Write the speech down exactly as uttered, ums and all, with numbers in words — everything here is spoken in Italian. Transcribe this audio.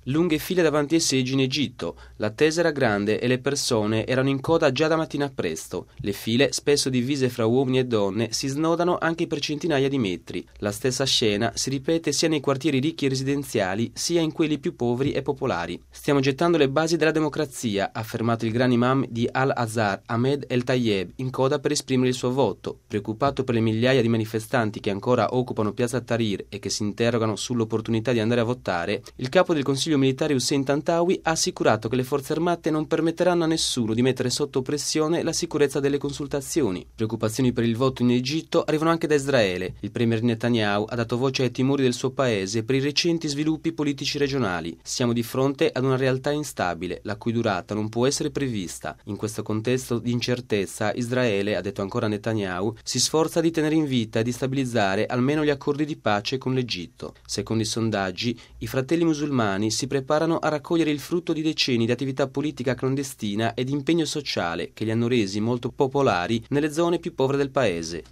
Lunghe file davanti ai seggi in Egitto. L'attesa era grande e le persone erano in coda già da mattina presto. Le file, spesso divise fra uomini e donne, si snodano anche per centinaia di metri. La stessa scena si ripete sia nei quartieri ricchi e residenziali, sia in quelli più poveri e popolari. Stiamo gettando le basi della democrazia, ha affermato il gran imam di Al-Azhar, Ahmed El-Tayeb, in coda per esprimere il suo voto. Preoccupato per le migliaia di manifestanti che ancora occupano piazza Tahrir e che si interrogano sull'opportunità di andare a votare, il capo del Consiglio militare Hussein Tantawi ha assicurato che le forze armate non permetteranno a nessuno di mettere sotto pressione la sicurezza delle consultazioni. Preoccupazioni per il voto in Egitto arrivano anche da Israele. Il premier Netanyahu ha dato voce ai timori del suo paese per i recenti sviluppi politici regionali. Siamo di fronte ad una realtà instabile, la cui durata non può essere prevista. In questo contesto di incertezza, Israele, ha detto ancora Netanyahu, si sforza di tenere in vita e di stabilizzare almeno gli accordi di pace con l'Egitto. Secondo i sondaggi, i fratelli musulmani si preparano a raccogliere il frutto di decenni di attività politica clandestina e di impegno sociale che li hanno resi molto popolari nelle zone più povere del paese.